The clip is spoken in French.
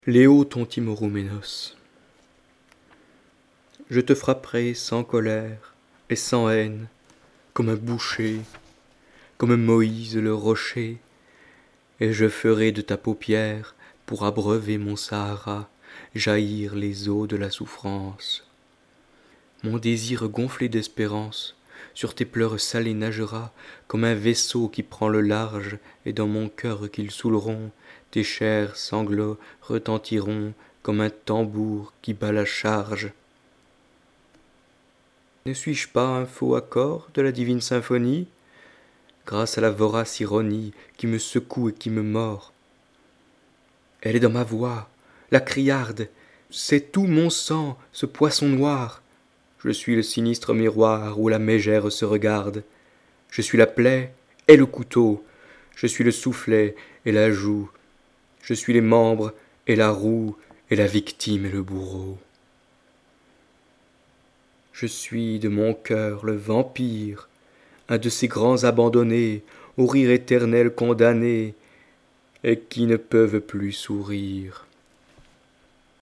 Léo ton Timorouménos. Je te frapperai sans colère et sans haine, comme un boucher, comme Moïse le rocher, et je ferai de ta paupière, pour abreuver mon Sahara, jaillir les eaux de la souffrance. Mon désir gonflé d'espérance sur tes pleurs salés nagera, comme un vaisseau qui prend le large, et dans mon cœur qu'ils saouleront, tes chers sanglots retentiront, comme un tambour qui bat la charge. Ne suis-je pas un faux accord de la divine symphonie, grâce à la vorace ironie qui me secoue et qui me mord? Elle est dans ma voix, la criarde, c'est tout mon sang, ce poisson noir. Je suis le sinistre miroir où la mégère se regarde. Je suis la plaie et le couteau, je suis le soufflet et la joue, je suis les membres et la roue, et la victime et le bourreau. Je suis de mon cœur le vampire, un de ces grands abandonnés, au rire éternel condamnés, et qui ne peuvent plus sourire.